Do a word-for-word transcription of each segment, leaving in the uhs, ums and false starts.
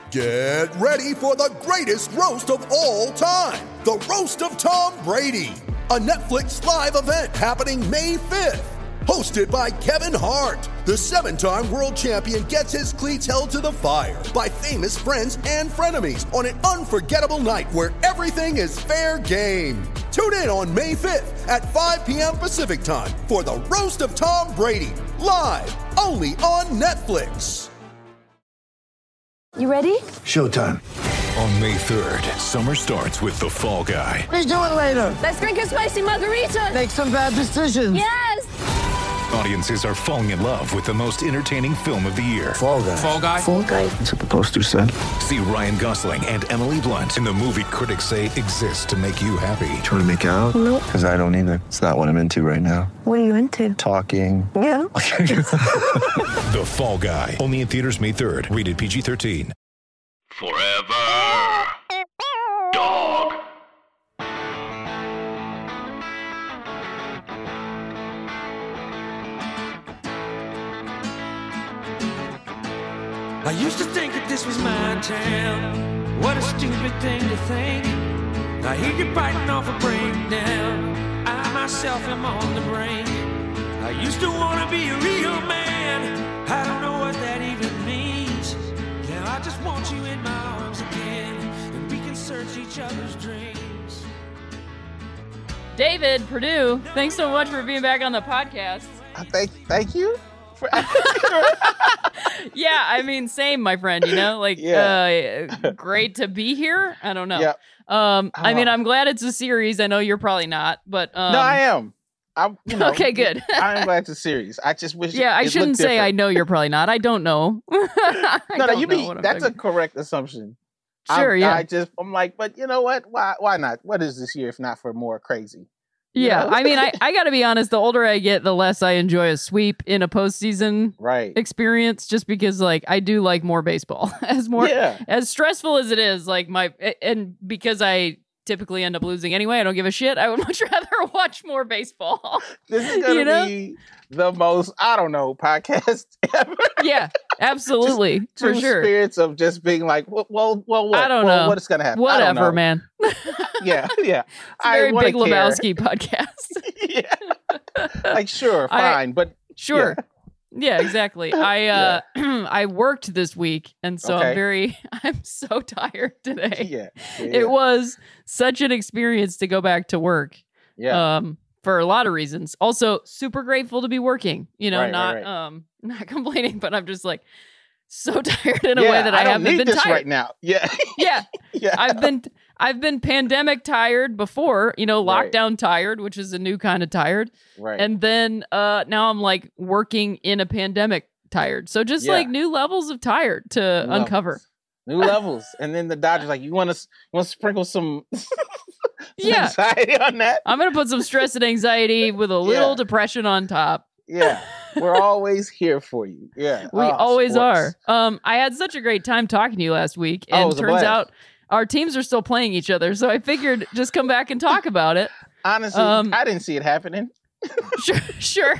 Get ready for the greatest roast of all time, the Roast of Tom Brady, a Netflix live event happening May fifth. Hosted by Kevin Hart, the seven-time world champion gets his cleats held to the fire by famous friends and frenemies on an unforgettable night where everything is fair game. Tune in on May fifth at five p.m. Pacific time for the Roast of Tom Brady, live only on Netflix. You ready? Showtime. On May third, summer starts with The Fall Guy. Let's do it later. Let's drink a spicy margarita. Make some bad decisions. Yes! Audiences are falling in love with the most entertaining film of the year. Fall Guy. Fall Guy. Fall Guy. That's what the poster said. See Ryan Gosling and Emily Blunt in the movie critics say exists to make you happy. Trying to make it out? Nope. Because I don't either. It's not what I'm into right now. What are you into? Talking. Yeah. The Fall Guy. Only in theaters May third. Rated P G thirteen. Forever. Dog. I used to think that this was my town. What a stupid thing to think. I hear you biting off a breakdown. I myself am on the brink. I used to want to be a real man. I don't know what that even means. Now I just want you in my arms again, and we can search each other's dreams. David Perdue, thanks so much for being back on the podcast. Thank, thank you. For Yeah, I mean, same, my friend. You know, like, Yeah. uh, great to be here. I don't know. Yeah. Um, I mean, Oh. I'm glad it's a series. I know you're probably not, but um, No, I am. I'm, you know, okay, good. I am glad it's a series. I just wish. Yeah, it, I it shouldn't looked say I different. know you're probably not. I don't know. I No, no, don't you know mean what I'm that's a talking- correct assumption. Sure, I'm, yeah. I just, I'm like, but you know what? Why, why not? What is this year if not for more crazy? You Yeah, know? I mean, I, I got to be honest. The older I get, the less I enjoy a sweep in a postseason Right. experience. Just because, like, I do like more baseball. as more Yeah. as stressful as it is, like my and because I typically end up losing anyway, I don't give a shit. I would much rather watch more baseball. This is gonna You know? be the most, I don't know, podcast ever. Yeah, absolutely, for Two sure. spirits of just being like, well, well, well what? I don't well, know. What is gonna happen? I don't Whatever, know. man. Yeah, yeah. It's a very I wanna Big care. Lebowski podcast. Yeah. Like, sure, I- fine, but Sure. Yeah, exactly. I uh I worked this week, and so Okay. I'm very I'm so tired today. yeah, yeah, It was such an experience to go back to work. yeah. Um for a lot of reasons. Also super grateful to be working, you know, Right, right, not right. um not complaining, but I'm just like so tired in a yeah, way that I, don't haven't need been this tired. right now. Yeah, Yeah. yeah. I've been I've been pandemic tired before, you know, Right. lockdown tired, which is a new kind of tired. right. And then uh now I'm like working in a pandemic tired. So just Yeah. like new levels of tired to New uncover. levels. New levels, and then the Dodgers like, you want to want to sprinkle some, some Yeah. anxiety on that? I'm gonna put some stress and anxiety with a little Yeah. depression on top. Yeah, we're always here for you. Yeah, We Oh, always sports. are. Um, I had such a great time talking to you last week, Oh, it and was a turns blast. out our teams are still playing each other. So I figured just come back and talk about it. Honestly, Um, I didn't see it happening. Sure, sure.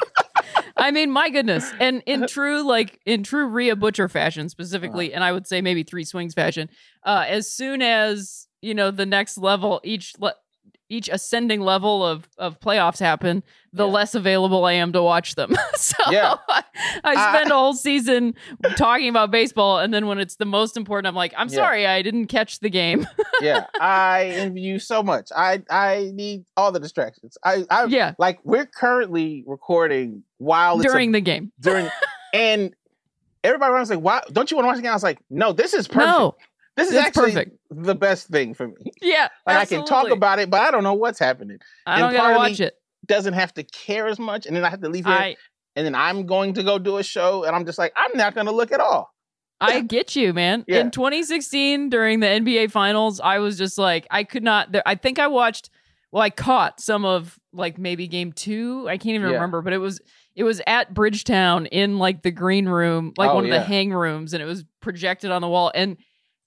I mean, my goodness, and in true like in true Rhea Butcher fashion specifically, Uh-huh. and I would say maybe Three Swings fashion. Uh, as soon as you know the next level, each le- each ascending level of of playoffs happen, the Yeah. less available I am to watch them. so Yeah. I, I I- spend a whole season talking about baseball, and then when it's the most important, I'm like, I'm Yeah. sorry, I didn't catch the game. Yeah, I envy you so much. I I need all the distractions. I I Yeah. like we're currently recording while it's During a, the game. during and everybody around was like, "Why don't you want to watch the game?" I was like, "No, this is perfect. No. this is it's actually perfect. the best thing for me. Yeah. Like I can talk absolutely. about it, but I don't know what's happening. I and don't part gotta of me watch it. Doesn't have to care as much, and then I have to leave here, I and then I'm going to go do a show, and I'm just like, I'm not going to look at all. I get you, man. Yeah. In twenty sixteen, during the N B A Finals, I was just like, I could not. There, I think I watched. Well, I caught some of like maybe game two. I can't even Yeah. remember, but it was it was at Bridgetown in like the green room, like Oh, one of yeah. the hang rooms, and it was projected on the wall, and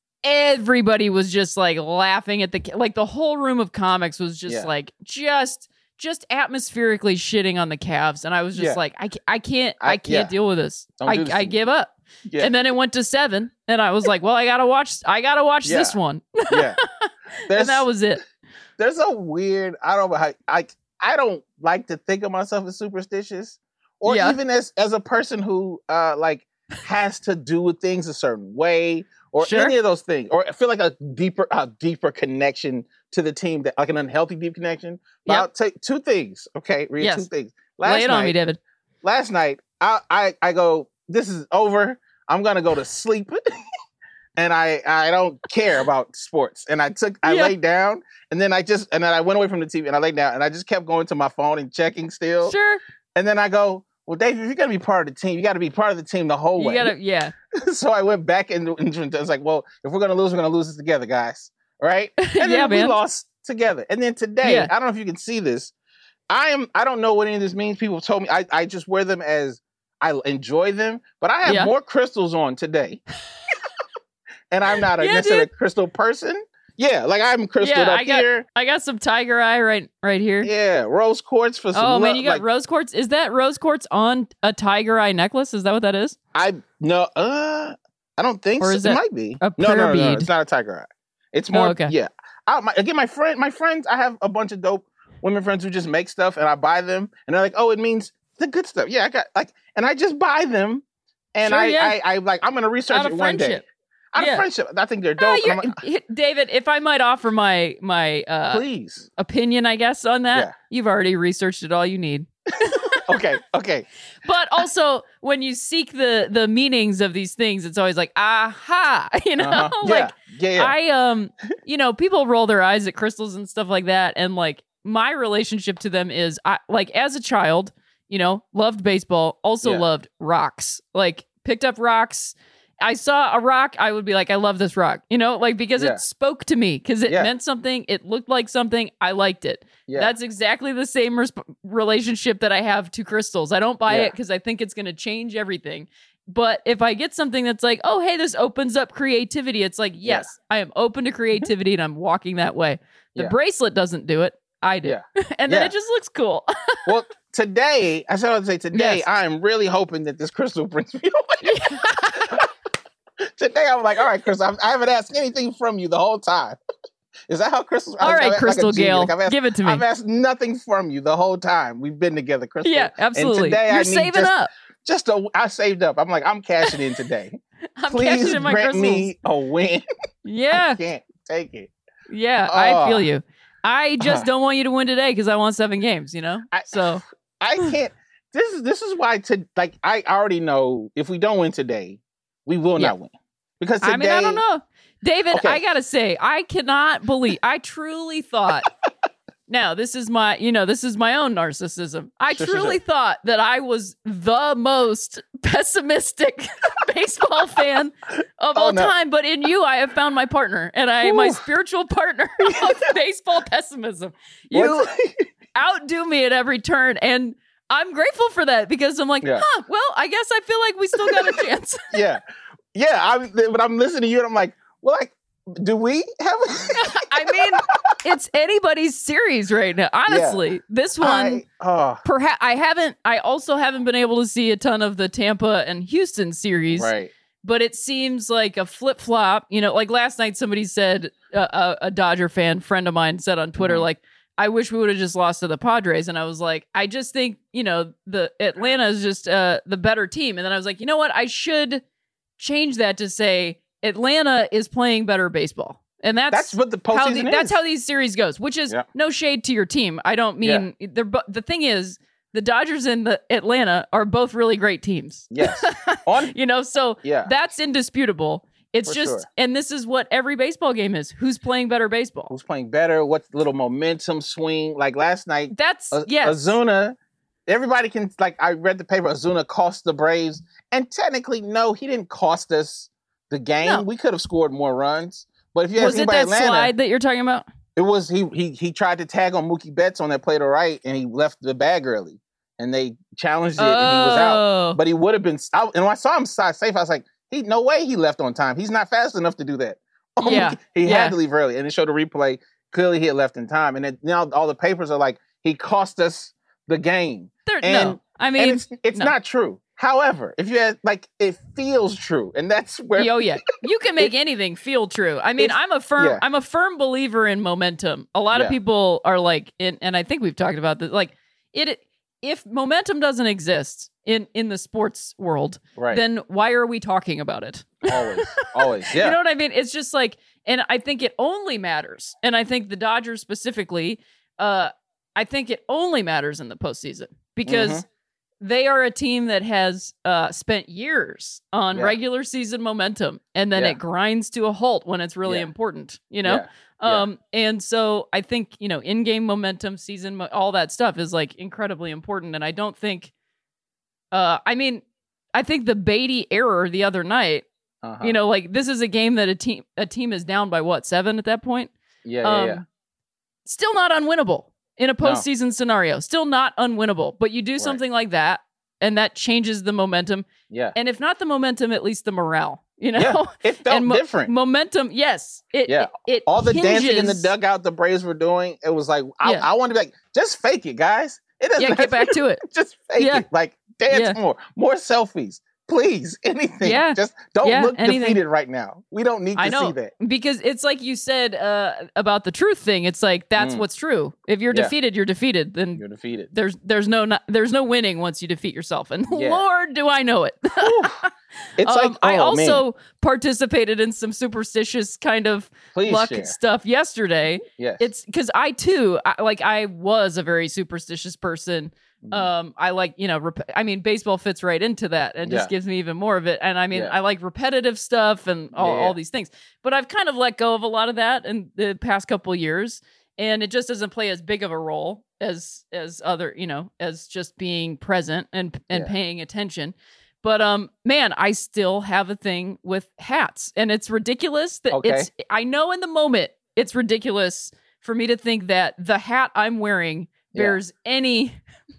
everybody was just like laughing at the like the whole room of comics was just Yeah. like just just atmospherically shitting on the Cavs, and I was just Yeah. like, I, ca- I can't I- I, can't yeah. deal with this. Don't I do this I to me. give up. Yeah. And then it went to seven, and I was like, well, I gotta watch. I gotta watch Yeah. this one. Yeah. There's, And that was it. there's a weird, I don't know how, I, I don't like to think of myself as superstitious or Yeah. even as, as a person who uh, like has to do with things a certain way or Sure. any of those things, or I feel like a deeper, a deeper connection to the team, that like an unhealthy deep connection. But Yep. I'll take two things. Okay. Read Yes. two things. Lay Last it on night, me, David. last night, I, I, I go, this is over. I'm going to go to sleep. And I, I don't care about sports. And I took, I Yeah. laid down and then I just, and then I went away from the T V and I laid down and I just kept going to my phone and checking still. Sure. And then I go, well, Dave, if you're going to be part of the team, you got to be part of the team the whole You way. gotta, yeah. So I went back and and I was like, well, if we're going to lose, we're going to lose this together, guys. Right? And then Yeah, we man. lost together. And then today, Yeah. I don't know if you can see this. I am, I don't know what any of this means. People have told me, I, I just wear them as I enjoy them, but I have Yeah. more crystals on today. And I'm not a Yeah, necessarily dude. a crystal person. Yeah, like I'm crystaled Yeah, up I got- here. I got some tiger eye right, right here. Yeah, rose quartz for some. Oh man, lo- you got like, rose quartz. Is that rose quartz on a tiger eye necklace? Is that what that is? I no, uh, I don't think Or so. is It that might be. a no, no, no, prayer no, bead? it's not a tiger eye. It's more. Oh, okay. Yeah. I, my, again, my friend, my friends. I have a bunch of dope women friends who just make stuff, and I buy them, and they're like, "Oh, it means the good stuff." Yeah, I got like, and I just buy them, and Sure, I, yeah. I, I like, I'm gonna research Out of it one day. friendship. Out Yeah. of friendship, I think they're No, dope. and I'm you're, like, David, if I might offer my my uh, please. opinion, I guess on that, Yeah. you've already researched it all you need. Okay, okay. But also, when you seek the the meanings of these things, it's always like, aha, you know, Uh-huh. like yeah, yeah, yeah. I um, you know, people roll their eyes at crystals and stuff like that, and like my relationship to them is, I like as a child, you know, loved baseball, also Yeah. loved rocks, like picked up rocks. I saw a rock, I would be like, I love this rock, you know, like because Yeah. it spoke to me, because it Yeah. meant something, it looked like something, I liked it. yeah. That's exactly the same resp- relationship that I have to crystals. I don't buy Yeah. it because I think it's going to change everything. But if I get something that's like, oh, hey, this opens up creativity, it's like, yes, I am open to creativity and I'm walking that way. The Yeah. bracelet doesn't do it. I do. Yeah. And then Yeah. it just looks cool. Well, today, I said I would say today, Yes. I am really hoping that this crystal brings me away. Today, I'm like, all right, Crystal, I haven't asked anything from you the whole time. Is that how crystals? All I've- right, I've- like a Crystal genie. Gale, Like, I've asked- give it to me. I've asked nothing from you the whole time we've been together, Crystal. Yeah, absolutely. And today, You're I need saving just, up. Just a, I saved up. I'm like, I'm cashing in today. I'm Please cashing in my grant crystals. me a win. Yeah. I can't take it. Yeah, I feel Oh. you. I just Uh. don't want you to win today because I want seven games, you know? I- So, I can't. This is this is why to like I already know if we don't win today, we will Yeah. not win because today. I mean, I don't know. David, Okay. I gotta say, I cannot believe, I truly thought, now this is my, you know, this is my own narcissism. I Sure, sure, truly sure. thought that I was the most pessimistic baseball fan of Oh, all no. time, but in you, I have found my partner, and I, my Whew. spiritual partner of baseball pessimism. You What's- outdo me at every turn, and I'm grateful for that because I'm like, Yeah. huh, well, I guess I feel like we still got a chance. yeah, yeah. I'm, but I'm listening to you, and I'm like, well, like, do we have? I mean, it's anybody's series right now. Honestly, this one, I, oh, perhaps I haven't. I also haven't been able to see a ton of the Tampa and Houston series, right. but it seems like a flip flop. You know, like last night, somebody said uh, a, a Dodger fan friend of mine said on Twitter, Mhm. like, I wish we would have just lost to the Padres. And I was like, I just think, you know, the Atlanta is just uh, the better team. And then I was like, you know what? I should change that to say Atlanta is playing better baseball. And that's, That's what the how postseason the, is. that's how these series goes, which is Yeah. no shade to your team. I don't mean they're bo- the thing is the Dodgers and the Atlanta are both really great teams. Yes. On. You know, so Yeah. that's indisputable. It's For just, sure. and this is what every baseball game is. Who's playing better baseball? Who's playing better? What's the little momentum swing? Like last night, That's, A- yes. Azuna. Everybody can like. I read the paper. Azuna cost the Braves, and technically, no, he didn't cost us the game. No. We could have scored more runs. But if you ask Was it anybody that in Atlanta, slide that you're talking about? it was he he he tried to tag on Mookie Betts on that play to right, and he left the bag early, and they challenged it, and he was out. Oh. But he would have been. I, and when I saw him side safe, I was like, he no way he left on time. He's not fast enough to do that. Yeah, he yeah. had to leave early, and it showed a replay. Clearly, he had left in time, and it, now all the papers are like, he cost us the game. There- and- no, I mean, and it's it's no. not true. However, if you had like, it feels true, and that's where. Oh yeah, you can make it, anything feel true. I mean, I'm a firm, yeah. I'm a firm believer in momentum. A lot yeah. of people are like, in, and I think we've talked about this. Like, it if momentum doesn't exist in in the sports world, right. then why are we talking about it? Always, always, yeah. You know what I mean? It's just like, and I think it only matters. And I think the Dodgers specifically, uh, I think it only matters in the postseason because. Mm-hmm. They are a team that has uh, spent years on yeah. regular season momentum, and then yeah. it grinds to a halt when it's really yeah. important, you know? Yeah. Um, yeah. And so I think, you know, in-game momentum, season, mo- all that stuff is like incredibly important. And I don't think, uh, I mean, I think the Beatty error the other night, uh-huh. you know, like this is a game that a team, a team is down by what, seven at that point? Yeah, yeah, um, yeah. Still not unwinnable. In a postseason no. scenario, still not unwinnable, but you do something right. like that, and that changes the momentum. Yeah. And if not the momentum, at least the morale. You know, yeah. It felt and mo- different. Momentum, yes. It, yeah. It, it all the hinges... dancing in the dugout the Braves were doing, it was like I, yeah. I want to be like, just fake it, guys. It doesn't yeah, get back to it. Just fake yeah. it. Like dance yeah. more, more selfies. Please, anything. Yeah. Just don't yeah, look anything. defeated right now. We don't need to I know, see that. Because it's like you said uh, about the truth thing. It's like that's mm. what's true. If you're yeah. defeated, you're defeated. Then you're defeated. There's there's no not, there's no winning once you defeat yourself. And yeah. Lord, do I know it. It's um, like oh, I also man. participated in some superstitious kind of Please luck share. stuff yesterday. Yes. It's because I too I, like I was a very superstitious person. Mm-hmm. Um, I like, you know, rep- I mean, baseball fits right into that and just yeah. gives me even more of it. And I mean, yeah. I like repetitive stuff and all, yeah. all these things, but I've kind of let go of a lot of that in the past couple of years, and it just doesn't play as big of a role as, as other, you know, as just being present and, and yeah. paying attention. But, um, man, I still have a thing with hats, and it's ridiculous that okay. it's, I know in the moment it's ridiculous for me to think that the hat I'm wearing bears yeah. any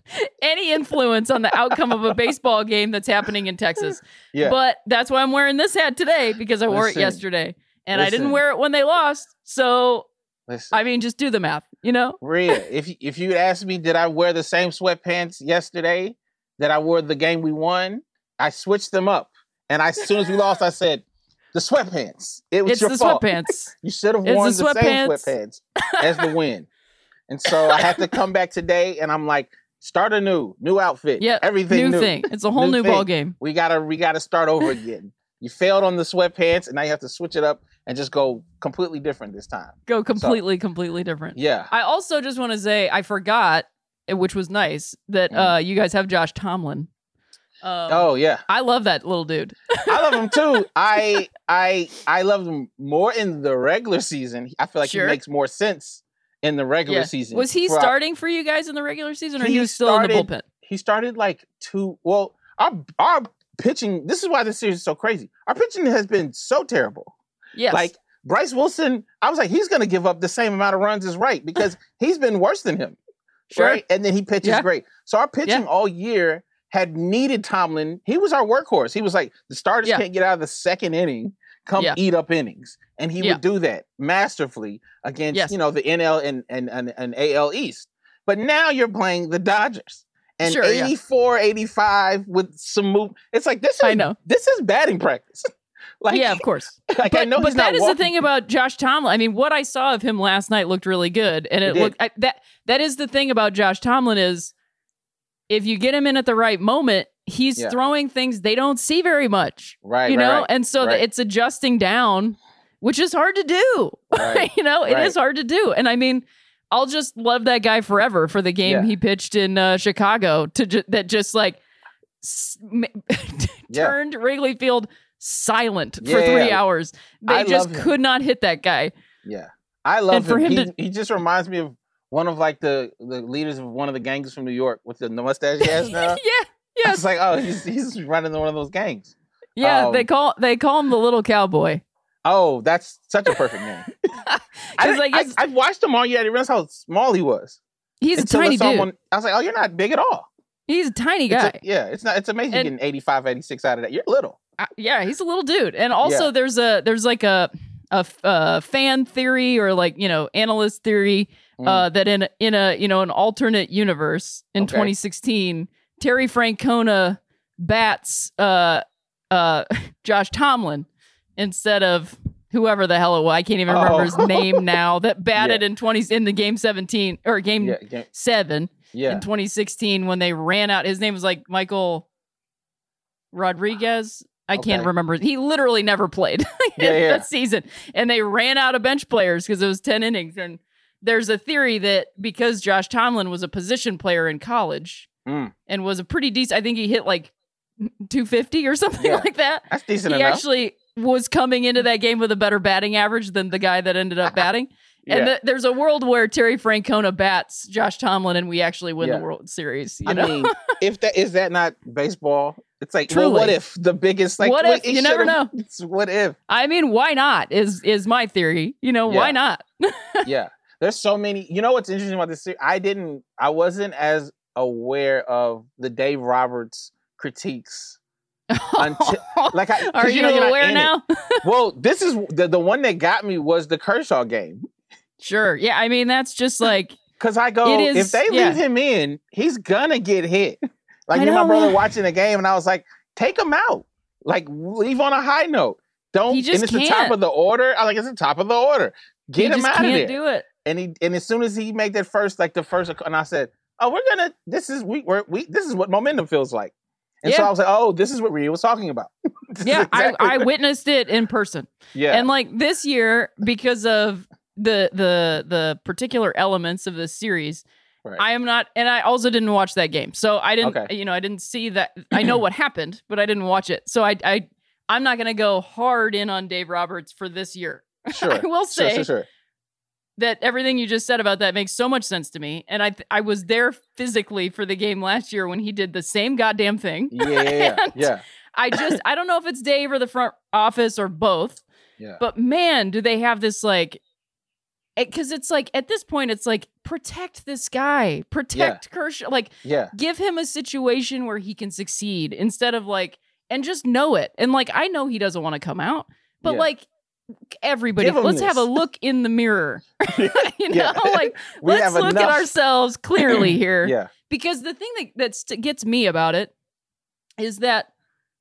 any influence on the outcome of a baseball game that's happening in Texas. Yeah. But that's why I'm wearing this hat today, because I wore Listen. it yesterday. And Listen. I didn't wear it when they lost. So, Listen. I mean, just do the math, you know? Rhea, if, if you'd asked me, did I wear the same sweatpants yesterday that I wore the game we won? I switched them up. And I, as soon as we lost, I said, the sweatpants. It was it's your the fault. Sweatpants. You should have it's worn the, the sweatpants. same sweatpants as the win. And so I had to come back today, and I'm like, start anew, new outfit, yeah, everything new, new thing. It's a whole new, new ball game. We gotta, we gotta start over again. You failed on the sweatpants, and now you have to switch it up and just go completely different this time. Go completely, so, completely different. Yeah. I also just want to say I forgot, which was nice, that mm. uh, you guys have Josh Tomlin. Um, oh yeah, I love that little dude. I love him too. I I I love him more in the regular season. I feel like sure. he makes more sense in the regular yeah. season. Was he for starting our, for you guys in the regular season, or he, he was still started, in the bullpen? He started like two. Well, our our pitching. This is why this series is so crazy. Our pitching has been so terrible. Yes. Like Bryce Wilson, I was like, he's going to give up the same amount of runs as Wright because he's been worse than him. Sure. Right, and then he pitches yeah. great. So our pitching yeah. all year had needed Tomlin. He was our workhorse. He was like, the starters yeah. can't get out of the second inning, come yeah. eat up innings. And he yeah. would do that masterfully against, yes. you know, the N L and, and, and, and A L East. But now you're playing the Dodgers. And sure, eighty-four, yeah. eighty-five with some move. It's like, this is, I know. This is batting practice. Like, yeah, of course. Like, but I know but he's that not is walking. the thing about Josh Tomlin. I mean, what I saw of him last night looked really good. And it, it looked, I, that that is the thing about Josh Tomlin is if you get him in at the right moment, he's yeah. throwing things they don't see very much. Right. You right, know, right, and so right. it's adjusting down, which is hard to do. Right, you know, it right. is hard to do. And I mean, I'll just love that guy forever for the game yeah. he pitched in uh, Chicago to ju- that just like s- turned yeah. Wrigley Field silent yeah, for three yeah. hours. They I just could not hit that guy. Yeah. I love and for him. him he, to- he just reminds me of one of like the, the leaders of one of the gangs from New York with the mustache he has now. yeah. Yes. It's like, oh, he's he's running one of those gangs. Yeah, um, they call they call him the little cowboy. Oh, that's such a perfect name. I, like I, I watched him all year. I didn't realize how small he was. He's Until a tiny someone, dude. I was like, oh, you're not big at all. He's a tiny guy. It's a, yeah, it's not. It's amazing and, getting eighty-five, eighty-six out of that. You're little. Uh, yeah, he's a little dude. And also, yeah. there's a there's like a a uh, fan theory or like you know analyst theory mm. uh, that in in a you know an alternate universe in okay. twenty sixteen, Terry Francona bats uh, uh, Josh Tomlin instead of whoever the hell it was. I can't even remember Oh. his name now. That batted Yeah. in twenty in the game seventeen or game Yeah, game- seven Yeah. in twenty sixteen when they ran out. His name was like Michael Rodriguez. I can't Okay. remember. He literally never played Yeah, yeah. that season, and they ran out of bench players because it was ten innings. And there's a theory that because Josh Tomlin was a position player in college Mm. and was a pretty decent, I think he hit like two fifty or something Yeah. like that. That's decent He enough. actually was coming into that game with a better batting average than the guy that ended up batting. And Yeah. th- there's a world where Terry Francona bats Josh Tomlin and we actually win Yeah. the World Series. You I know? mean, if that is that not baseball? It's like, Truly. well, what if the biggest like What wait, if? it You never should've- know. It's what if? I mean, why not? Is is my theory? You know, why Yeah. not? Yeah, there's so many. You know what's interesting about this series? I didn't. I wasn't as aware of the Dave Roberts critiques. Until, like, I, 'cause Are you know, you're not aware in it. now? Well, this is the the one that got me was the Kershaw game. Sure. Yeah. I mean, that's just like Because I go, It is- if they yeah. leave him in, he's gonna get hit. Like I me and my know, brother man. watching the game, and I was like, take him out. Like leave on a high note. Don't. He just and it's the top can't. of the order. I like it's the top of the order. he Get him just out of can't there. do it. And he and as soon as he made that first, like the first, and I said, oh, we're gonna. This is we we're, we. This is what momentum feels like. And so Yeah. I was like, oh, this is what Rhea was talking about. This is Yeah, exactly I, I what- witnessed it in person. Yeah. And like this year, because of the the the particular elements of this series, Right. I am not, and I also didn't watch that game, so I didn't, Okay. you know, I didn't see that. I know what happened, but I didn't watch it, so I, I, I'm not going to go hard in on Dave Roberts for this year. Sure. I will Sure, say sure, sure. that everything you just said about that makes so much sense to me, and I, I was there physically for the game last year when he did the same goddamn thing. Yeah, yeah, yeah. And yeah. I just, I don't know if it's Dave or the front office or both. Yeah. But man, do they have this like, because it's like at this point, it's like protect this guy, protect Kershaw, like Yeah. give him a situation where he can succeed instead of like, and just know it. And like, I know he doesn't want to come out, but Yeah. like everybody, Give him let's have a this. look in the mirror, you know, Yeah. like We let's have look at enough. ourselves clearly here. Yeah. Because the thing that that st- gets me about it is that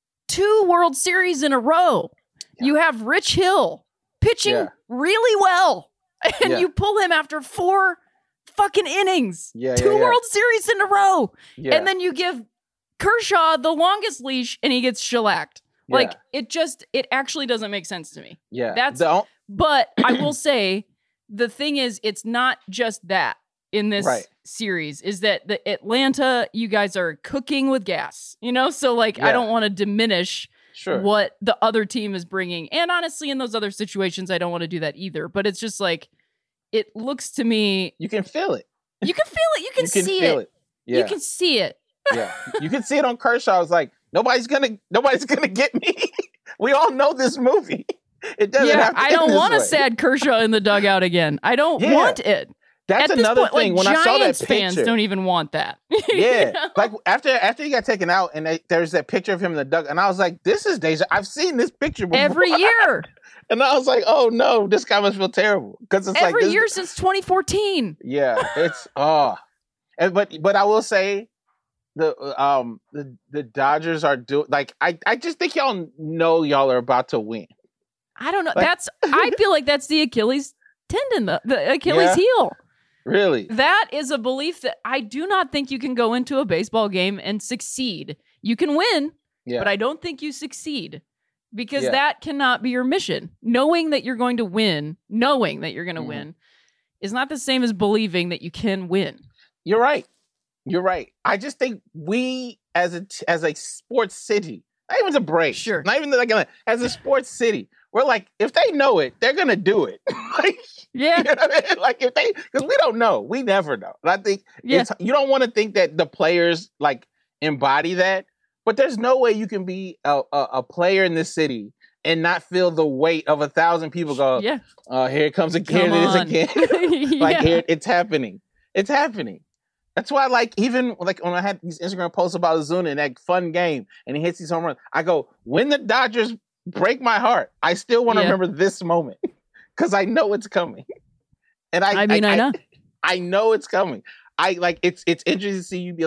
two World Series in a row, you have Rich Hill pitching Yeah. really well, and Yeah. you pull him after four fucking innings, Yeah, two yeah, yeah. World Series in a row, Yeah. and then you give Kershaw the longest leash, and he gets shellacked. Like Yeah. it just, it actually doesn't make sense to me. Yeah. That's- The on- But I will say, the thing is, it's not just that in this Right. series, is that the Atlanta, you guys are cooking with gas, you know? So, like, I Yeah. don't want to diminish sure. what the other team is bringing. And honestly, in those other situations, I don't want to do that either. But it's just like, it looks to me, You can feel it. you can feel it, you can, you can see feel it. it. Yeah. You can see it. yeah. You can see it on Kershaw. It's like nobody's gonna nobody's gonna get me. We all know this movie. It doesn't Yeah, have to I end don't this want a way. sad Kershaw in the dugout again. I don't Yeah. want it. That's At this another point, thing. like, When I saw that Giants picture, fans don't even want that. You yeah, know? like after after he got taken out, and they, there's that picture of him in the dugout, and I was like, "This is deja. I've seen this picture before." Every year. and I was like, "Oh no, this guy must feel terrible," because it's like Every this, year since twenty fourteen. Yeah, it's oh, and but but I will say, the um the the Dodgers are doing like I I just think y'all know y'all are about to win. I don't know. Like- That's I feel like that's the Achilles tendon, the, the Achilles Yeah. heel. Really? That is a belief that I do not think you can go into a baseball game and succeed. You can win, Yeah. but I don't think you succeed because Yeah. that cannot be your mission. Knowing that you're going to win, knowing that you're going to Mhm. win is not the same as believing that you can win. You're right. You're right. I just think we, as a t- as a sports city, not even a break, Sure. not even like a- as a sports city, we're like, if they know it, they're gonna do it. like, Yeah. you know what I mean? Like if they, because we don't know, we never know. And I think Yeah. it's, you don't want to think that the players like embody that, but there's no way you can be a, a, a player in this city and not feel the weight of a thousand people go, Yeah. oh, here it comes again, Come it is on. again. like Yeah. here, it's happening. It's happening. That's why, like, even like when I had these Instagram posts about Ozuna and that fun game, and he hits these home runs, I go, when the Dodgers break my heart, I still want to Yeah. remember this moment because I know it's coming. And I, I mean, I know. I know it's coming. I like it's it's interesting to see you be like,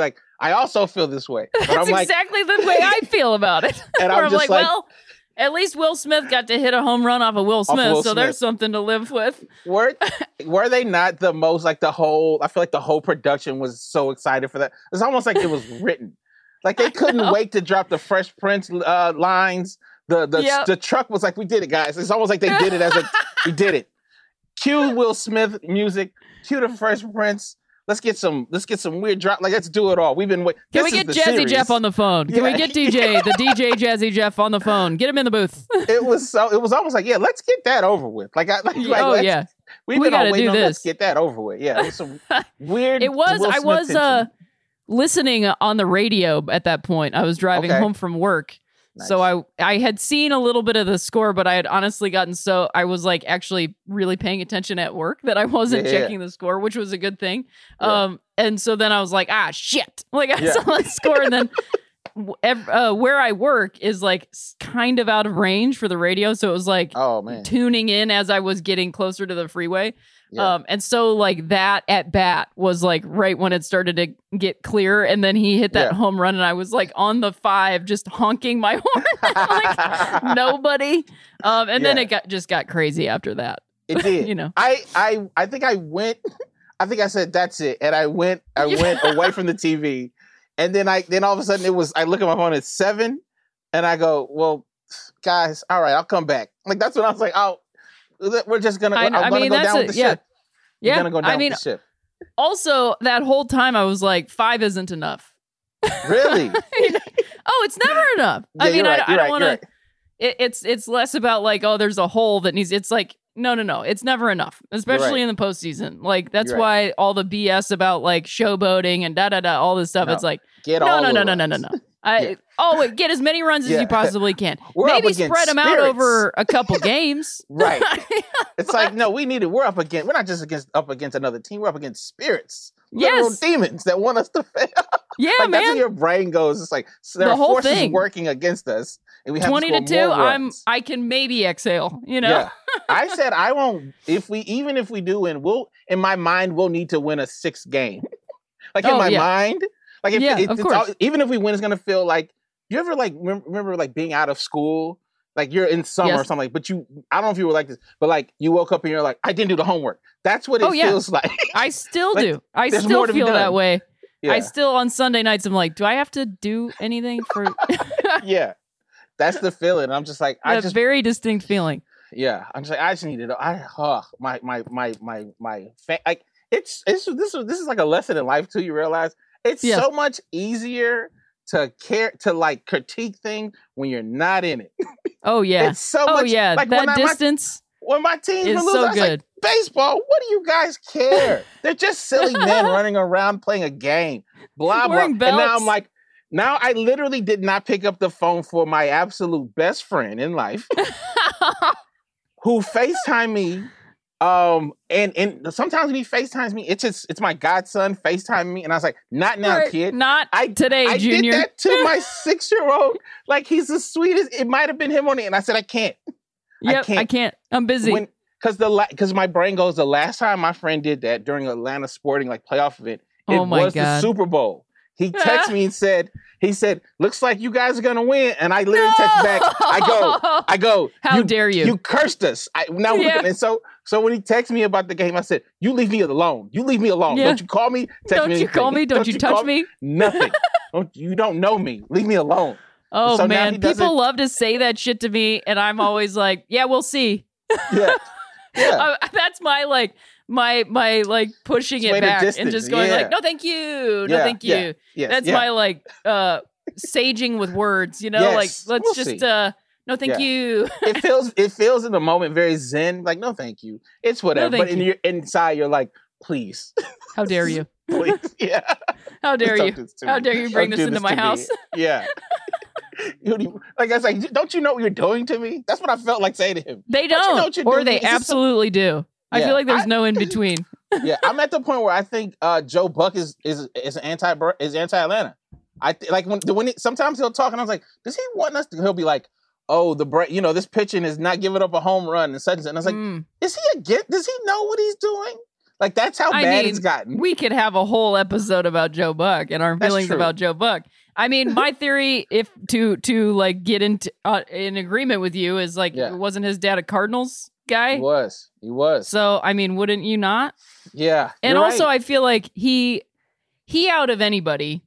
I also feel this way. But That's I'm like, exactly the way I feel about it. And Where I'm I'm just like, like- well, at least Will Smith got to hit a home run off of Will Smith, Will so there's Smith. something to live with. were were they not the most like the whole? I feel like the whole production was so excited for that. It's almost like it was written. Like they couldn't wait to drop the Fresh Prince uh, lines. The the Yep. the truck was like, we did it, guys. It's almost like they did it as a we did it. Cue Will Smith music. Cue the Fresh Prince. Let's get some. Let's get some weird drop. Like let's do it all. We've been waiting. Can we get Jazzy Jeff on the phone? Can Yeah. we get D J, the D J Jazzy Jeff on the phone? Get him in the booth. It was so. It was almost like, yeah, let's get that over with. Like, I, like, like oh let's, yeah, we've we been gotta on waiting do on. Let's this. get that over with. Yeah, it was some weird. it was. Will I Smith was tension. uh listening on the radio at that point. I was driving Okay. home from work. Nice. So I I had seen a little bit of the score, but I had honestly gotten so I was like actually really paying attention at work that I wasn't Yeah, yeah. checking the score, which was a good thing. Yeah. Um, and so then I was like, ah, shit! Like I Yeah. saw the score, and then w- ev- uh, where I work is like s- kind of out of range for the radio, so it was like Oh man. tuning in as I was getting closer to the freeway. Yeah. Um, and so like that at bat was like right when it started to get clear, and then he hit that Yeah. home run, and I was like on the five, just honking my horn, like nobody. Um, and then Yeah. it got just got crazy after that. It did. You know. I I I think I went. I think I said that's it, and I went. I went away from the T V, and then I then all of a sudden it was. I look at my phone. It's seven, and I go, well, guys, all right, I'll come back. Like that's when I was like, oh, we're just gonna. I I'm know- I gonna mean, go that's down a- with the yeah. ship. We're Yeah, gonna go down I mean, with the ship. also that whole time I was like, five isn't enough. Really? Oh, it's never enough. Yeah, I mean, you're I, right, I you're don't right, want you're to. right. It, it's it's less about like, oh, there's a hole that needs. It's like, no, no, no. It's never enough, especially right. in the postseason. Like that's You're why all the B S about like showboating and da da da, all this stuff. No. It's like, Get no, all no, the no, no, no, no, runs. no. I Yeah. oh, wait, get as many runs as Yeah. you possibly can. We're up Maybe against spread them out spirits. over a couple games. Right. It's like, no, we need it. We're up against. We're not just against up against another team. We're up against spirits, literal Yes. demons that want us to fail. Yeah, like that's man. where your brain goes. It's like so there The are whole forces thing. working against us, and we have Twenty to, to score two. more I'm. runs. I can maybe exhale. You know. Yeah, I said I won't. If we even if we do win, we'll in my mind we'll need to win a sixth game. Like in Oh, my yeah. mind, like if Yeah, it, of it's all, course. even if we win, it's gonna feel like you ever like remember, remember like being out of school. Like you're in summer or Yes. something, like, but you, I don't know if you were like this, but like you woke up and you're like, I didn't do the homework. That's what it Oh, yeah. feels like. I still Like, do. I there's still more to be feel that done. way. yeah. I still on Sunday nights I'm like, do I have to do anything for yeah. That's the feeling. I'm just like, I that just, very distinct feeling? yeah. I'm just like, I just need to, I, oh, my, my, my, my, my, fa- like, it's, it's, this is, this is like a lesson in life too. You realize it's Yes. so much easier to care, to like critique things when you're not in it. Oh yeah. It's so Oh much, yeah. like that when, I, my, distance. when my teams is were losing, so I was like, good. baseball, what do you guys care? They're just silly men running around playing a game. Blah, blah. Wearing And now belts. I'm like, now I literally did not pick up the phone for my absolute best friend in life who FaceTime me. Um, and, and sometimes when he FaceTimes me, it's just, it's my godson FaceTime me. And I was like, not now, Right. kid. Not I, today, I Junior. did that to my six-year-old. Like, he's the sweetest. It might have been him on it. And I said, I can't. Yep, I can't. can't. I'm busy. When, Because the because my brain goes, the last time my friend did that during Atlanta Sporting like playoff event, it Oh, my was the God. Super Bowl. He texted me and said, he said, looks like you guys are gonna win. And I literally text back, I go, I go, How dare you. You cursed us. I, now we're Yeah. gonna, and so so when he texted me about the game, I said, you leave me alone. You leave me alone. Yeah. Don't you call me, text Don't me you anything. call me? Don't, you touch call me? Nothing. don't, you don't know me. Leave me alone. Oh So now man, he doesn't- people love to say that shit to me, and I'm always like, yeah, we'll see. Yeah. Yeah. Uh, that's my like my my like pushing Way it to back and distance, just going yeah. like, no, thank you, no, Yeah, thank you. yeah, yes, That's yeah. my like uh saging with words, you know, Yes, like let's we'll just see. uh no, thank Yeah. you. it feels it feels in the moment very zen, like no thank you. It's whatever. thank but in you. your inside you're like, please. How dare you? please. Yeah. How dare Don't you? do this to How me. dare you bring Don't this do into my to me. house? Yeah. You don't even- like I was like, don't you know what you're doing to me? That's what I felt like saying to him. They Don't you don't, know what you're or doing? they Is this some- absolutely do. I Yeah, feel like there's I- no in between. Yeah, I'm at the point where I think uh, Joe Buck is is is anti is anti Atlanta. I th- like when when he, sometimes he'll talk and I was like, does he want us to? He'll be like, oh, the bra- you know this pitching is not giving up a home run and such and such. And I was like, Mm. is he against? Does he know what he's doing? Like that's how I bad mean, it's gotten. We could have a whole episode about Joe Buck and our That's feelings true. about Joe Buck. I mean, my theory, if to to like get into uh, in agreement with you, is like, Yeah. wasn't his dad a Cardinals guy? He was. He was. So I mean, wouldn't you not? yeah. And you're also, right. I feel like he he out of anybody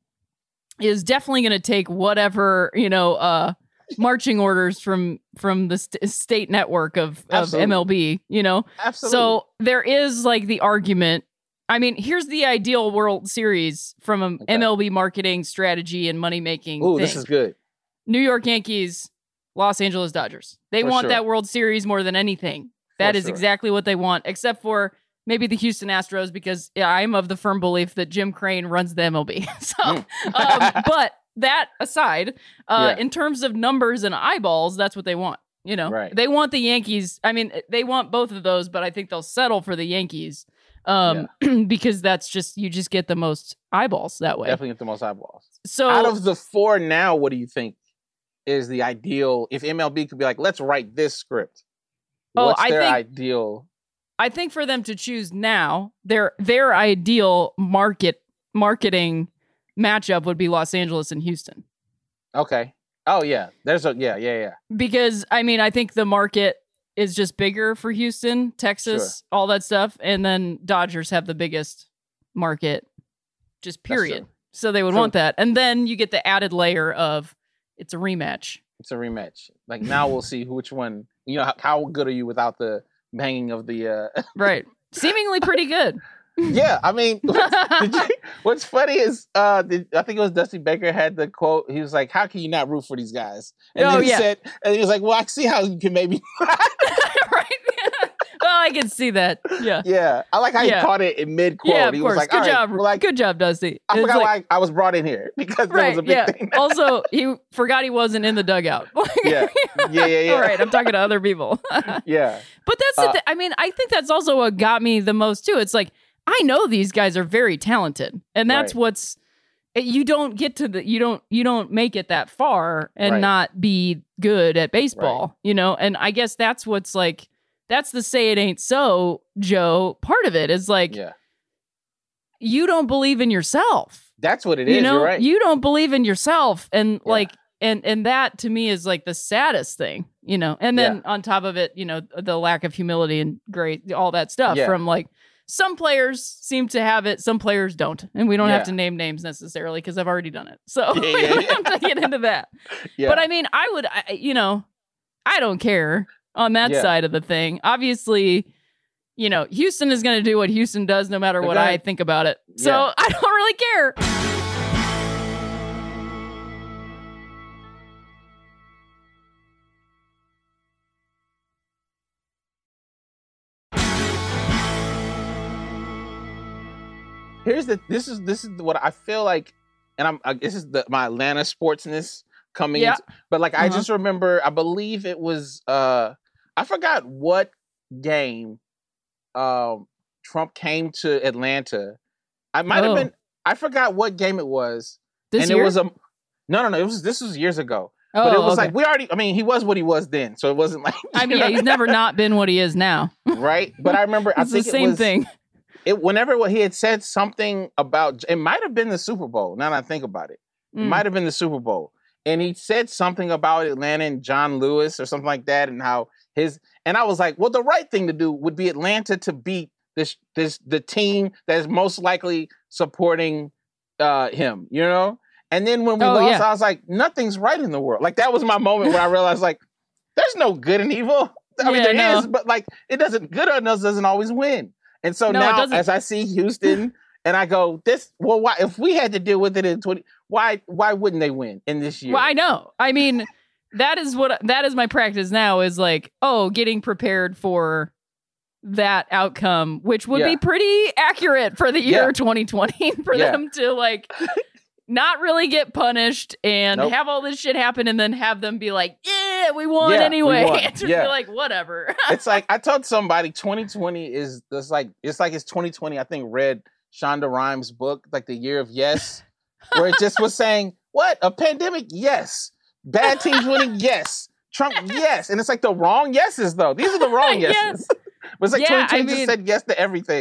is definitely going to take whatever, you know, uh, marching orders from from the st- state network of, of Absolutely. M L B, you know? Absolutely. So there is like the argument. I mean, here's the ideal World Series from an Okay. M L B marketing strategy and money making. Ooh, thing. this is good. New York Yankees, Los Angeles Dodgers. They For want sure. that World Series more than anything. That For is sure. exactly what they want, except for maybe the Houston Astros, because yeah, I'm of the firm belief that Jim Crane runs the M L B. so, Mm. um, but that aside, uh, Yeah. in terms of numbers and eyeballs, that's what they want. You know, Right. they want the Yankees. I mean, they want both of those, but I think they'll settle for the Yankees um, because that's just you just get the most eyeballs that way. Definitely get the most eyeballs. So Out of the four now, what do you think is the ideal? If M L B could be like, let's write this script. Oh, What's I their think- ideal? I think for them to choose now, their their ideal market marketing matchup would be Los Angeles and Houston. Okay. Oh yeah. There's a yeah yeah yeah. Because I mean, I think the market is just bigger for Houston, Texas, all that stuff, and then Dodgers have the biggest market, just period. true. So they would True. want that, and then you get the added layer of it's a rematch. It's a rematch. Like now we'll see which one. You know how, how good are you without the banging of the? uh Right, seemingly pretty good. Yeah, I mean, did you, what's funny is uh, did, I think it was Dusty Baker had the quote. He was like, "How can you not root for these guys?" And Oh, then he yeah. said, and he was like, "Well, I see how you can maybe." Right? Well, I can see that. Yeah. Yeah, I like how Yeah. he caught it in mid quote. Yeah, of he course. was like, Good "All right, job. well, like, Good job, Dusty. I It's forgot like- why I was brought in here because there Right. was a big Yeah. thing." Also, he forgot he wasn't in the dugout. yeah, yeah, yeah, yeah. All right. I'm talking to other people. But Yeah, that's the Uh, thing. I mean, I think that's also what got me the most too. It's like, I know these guys are very talented, and that's Right. what's you don't get to the you don't you don't make it that far and Right. not be good at baseball, you know. And I guess that's what's like that's the say it ain't so, Joe. Part of it is like yeah. you don't believe in yourself. That's what it is. You know, You're right. you don't believe in yourself, and Yeah. like and and that to me is like the saddest thing, you know. And then on top of it, you know, the lack of humility and great all that stuff Yeah. from like some players seem to have it, some players don't, and we don't have Yeah. to name names necessarily because I've already done it, so Yeah, we yeah, don't yeah. have to get into that. yeah. But I mean, I would, I, you know, I don't care on that Yeah. side of the thing. Obviously, you know, Houston is going to do what Houston does, no matter what Okay. I think about it. So Yeah. I don't really care. Here's the. This is this is what I feel like, and I'm. I, this is the my Atlanta sportsness coming. Yeah. into- but like I Uh-huh. just remember, I believe it was. uh I forgot what game. Um, Trump came to Atlanta. I might have Oh. been. I forgot what game it was, This and year? it was a. No, no, no. It was. This was years ago. oh, But it was okay. like we already. I mean, he was what he was then, so it wasn't like. I mean, yeah, he's never not been what he is now. right. But I remember. I It's the think same it was, thing. It whenever he had said something about it might have been the Super Bowl. Now that I think about it, it Mm. might have been the Super Bowl, and he said something about Atlanta and John Lewis or something like that, and how his and I was like, well, the right thing to do would be Atlanta to beat this this the team that is most likely supporting uh, him, you know. And then when we Oh, lost, yeah. I was like, nothing's right in the world. Like that was my moment where I realized, like, there's no good and evil. I mean, Yeah, there no. is, but like, it doesn't. Good or else doesn't always win. And so No, it now, doesn't. as I see Houston, and I go, this. Well, why? If we had to deal with it in twenty, why? Why wouldn't they win in this year? Well, I know. I mean, that is what that is my practice now is like, oh, getting prepared for that outcome, which would Yeah. be pretty accurate for the year Yeah. twenty twenty for Yeah. them to like not really get punished and Nope. have all this shit happen and then have them be like, yeah, we won Yeah, we anyway. won. And just Yeah. be like, whatever. It's like I told somebody, twenty twenty is this like it's like it's twenty twenty. I think read Shonda Rhimes' book, like the Year of Yes, where it just was saying, "What a pandemic? Yes, bad teams winning? Yes, Trump? Yes." And it's like the wrong yeses though. These are the wrong Yeah. yeses. But it's like Yeah, twenty twenty I just mean- said yes to everything.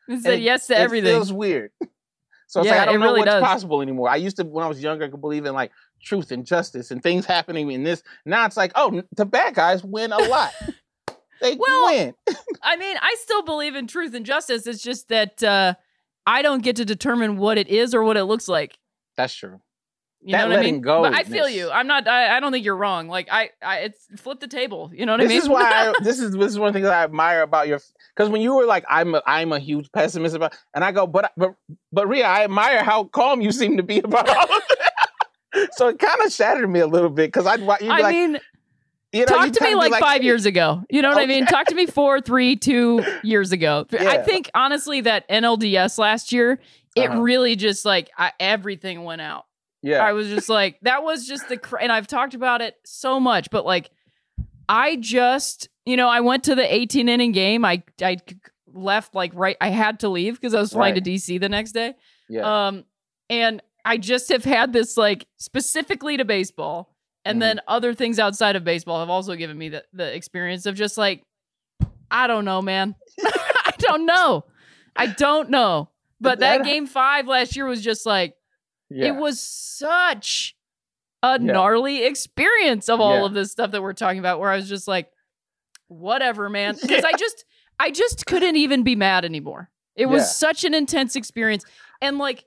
It said it, yes to it everything. feels weird. So it's Yeah, like, I don't it know really what's does. possible anymore. I used to, when I was younger, I could believe in like truth and justice and things happening in this. Now it's like, oh, the bad guys win a lot. They Well, win. I mean, I still believe in truth and justice. It's just that uh, I don't get to determine what it is or what it looks like. That's true. You That know what I letting mean? go But I feel is- you. I'm not. I, I don't think you're wrong. Like I, I, it's flip the table. You know what This I mean? is why I, this is this is one thing that I admire about your, because when you were like, I'm a, I'm a huge pessimist about, and I go, but but but Rhea, I admire how calm you seem to be about all of that. So it kind of shattered me a little bit because I'd you'd be I like, mean, you know, talk you'd to me kinda be like, five years ago. You know what I mean? Okay. Talk to me four, three, two years ago. I Yeah. think honestly that N L D S last year, it Uh-huh. really just like I, everything went out. Yeah, I was just like, that was just the, cr- and I've talked about it so much, but like, I just, you know, I went to the eighteen inning game. I, I left like right, I had to leave because I was flying Right. to D C the next day. yeah, Um, and I just have had this like specifically to baseball, and Mhm. then other things outside of baseball have also given me the, the experience of just like, I don't know, man. I don't know. I don't know. But that That- game five last year was just like, yeah. it was such a Yeah. gnarly experience of all Yeah. of this stuff that we're talking about, where I was just like, whatever, man. Because I just, I just couldn't even be mad anymore. It was Yeah. such an intense experience. And like,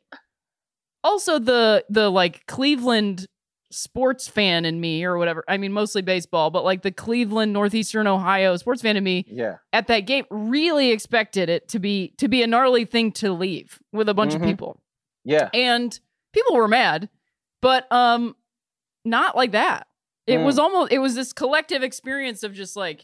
also the, the like Cleveland sports fan in me or whatever, I mean, mostly baseball, but like the Cleveland, Northeastern Ohio sports fan in me yeah, at that game really expected it to be, to be a gnarly thing to leave with a bunch Mhm. of people. yeah, And people were mad, but um not like that. It Mm. was almost, it was this collective experience of just like,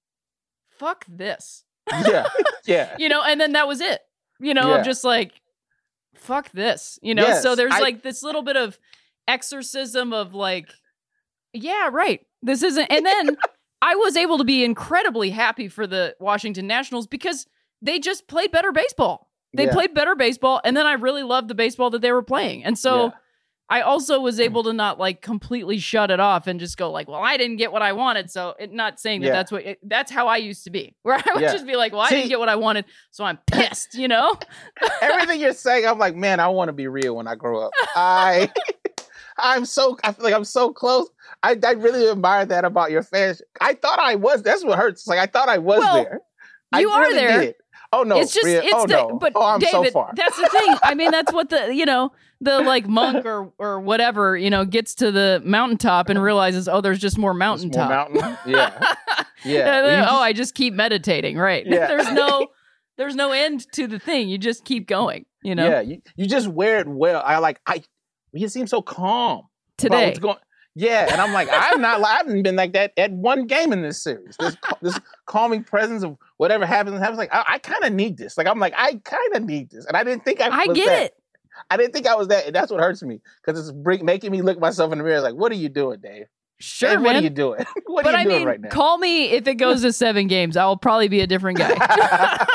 fuck this, yeah, yeah. you know, and then that was it, you know, Yeah. of just like, fuck this, you know. Yes, So there's I- like this little bit of exorcism of like, yeah, right, this isn't. And then I was able to be incredibly happy for the Washington Nationals because they just played better baseball. They Yeah. played better baseball, and then I really loved the baseball that they were playing. And so Yeah. I also was able to not like completely shut it off and just go like, well, I didn't get what I wanted. So it, not saying that Yeah. that's what, it, that's how I used to be, where I would Yeah. just be like, well, I See- didn't get what I wanted, so I'm pissed, you know? Everything you're saying, I'm like, man, I want to be real when I grow up. I, I'm so, I feel like I'm so close. I, I really admire that about your fans. I thought I was. That's what hurts. It's like I thought I was Well, there. I you are really there. did. Oh no, it's just, Rhea. it's oh the, no. but oh, I'm David, so far. that's the thing. I mean, that's what the, you know, the like monk or, or whatever, you know, gets to the mountaintop and realizes, oh, there's just more It's mountaintop. more mountain. Yeah, yeah. And Well, then, you oh, just- I just keep meditating, right? Yeah. there's no, there's no end to the thing. You just keep going, you know. Yeah, you, you just wear it well. I like. I. You seem so calm about Today, what's going- Yeah, and I'm like, I'm not. I haven't been like that at one game in this series. This cal- this calming presence of whatever happens happens. Like I, I kind of need this. Like I'm like, I kind of need this, and I didn't think I. I was get that. it. I didn't think I was that, and that's what hurts me because it's bring, making me look myself in the mirror. Like, what are you doing, Dave? Sure, Dave, man. what are you doing? what but are you I doing mean, right now? call me if it goes to seven games. I'll probably be a different guy.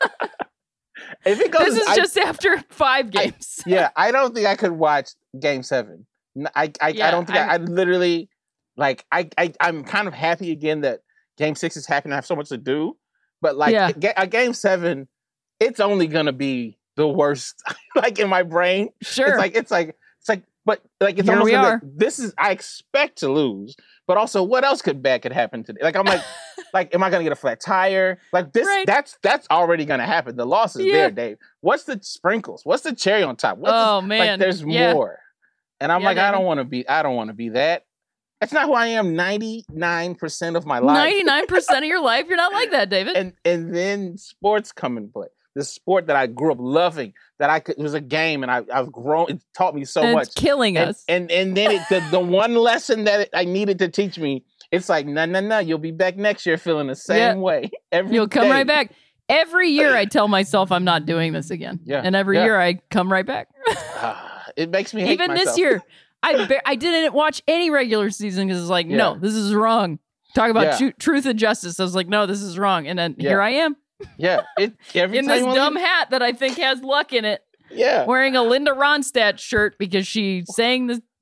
If it goes, This is I- just after five I- games. yeah, I don't think I could watch Game Seven. N- I I, Yeah, I don't think I, I I'm- literally like I, I I'm kind of happy again that Game Six is happening. I have so much to do, but like Yeah. a, ga- a Game Seven, it's only gonna be the worst. Like in my brain, Sure. it's like it's like it's like, but like it's Here almost we like, are. this is I expect to lose, but also what else could bad could happen today? Like I'm like. Like, am I gonna get a flat tire? Like this, Right. that's that's already gonna happen. The loss is Yeah. there, Dave. What's the sprinkles? What's the cherry on top? What's Oh, the, man. like there's Yeah. more. And I'm Yeah, like, I David. don't want to be. I don't want to be that. That's not who I am. ninety-nine percent of my life. ninety-nine percent of your life, you're not like that, David. And and then sports come into play. This sport that I grew up loving. That I could. It was a game, and I I've grown. It taught me so and much. it's killing And, us. and and then it, the the one lesson that it, I needed to teach me. It's like, no, no, no. You'll be back next year feeling the same Yeah. way. Every You'll come day. right back. Every year I tell myself I'm not doing this again. Yeah, And every yeah. year I come right back. Ah, it makes me hate Even myself. this year, I ba- I didn't watch any regular season because it's like, no, Yeah. this is wrong. Talk about Yeah. tru- truth and justice. I was like, no, this is wrong. And then Yeah. here I am Yeah, it every in time this you dumb leave- hat that I think has luck in it, Yeah, wearing a Linda Ronstadt shirt because she sang the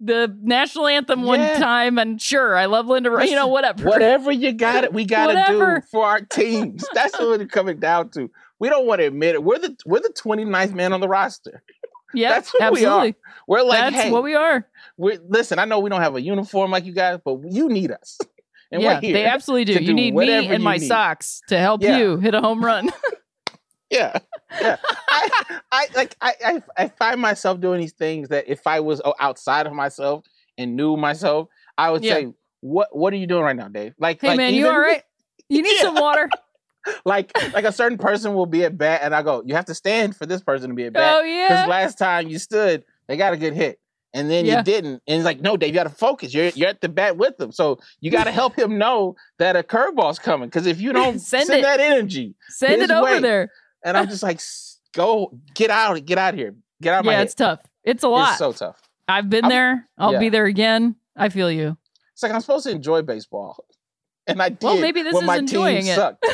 the national anthem one Yeah. time, and sure, I love Linda. Ro- you know, whatever. Whatever you got, it we got to Whatever. do for our teams. That's what it's coming down to. We don't want to admit it. We're the we're the twenty-ninth man on the roster. Yeah, That's what absolutely. we are. We're like, That's hey, what we are. we're, listen. I know we don't have a uniform like you guys, but you need us, and yeah, we're here. they absolutely do. to You do need me whatever and you my need. socks to help Yeah. you hit a home run. Yeah, yeah. I, I like. I, I, I find myself doing these things that if I was o- outside of myself and knew myself, I would Yeah. say, "What What are you doing right now, Dave?" Like, Hey like man, you even- all right? You need some water? Like, like a certain person will be at bat, and I go, "You have to stand for this person to be at bat." Oh Because yeah. last time you stood, they got a good hit, and then Yeah. you didn't. And it's like, no, Dave, you got to focus. You're you're at the bat with them, so you got to help him know that a curveball's coming. Because if you don't Send send, it. that energy, Send his it over way. there. and I'm just like, "S- go get out, get out of here, get out of my Yeah, head. it's tough. It's a lot. It's so tough. I've been I'm- there. I'll yeah. be there again. I feel you. It's like I'm supposed to enjoy baseball, and I did. Well, maybe this when is my enjoying team it. sucked.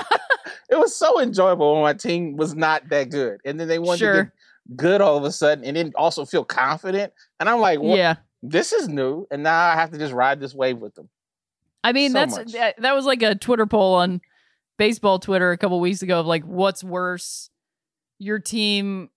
It was so enjoyable when my team was not that good, and then they wanted to Sure. get good all of a sudden, and then also feel confident. And I'm like, what? Yeah. This is new, and now I have to just ride this wave with them. I mean, So that's much. that, that was like a Twitter poll on baseball Twitter a couple weeks ago of like, what's worse, your team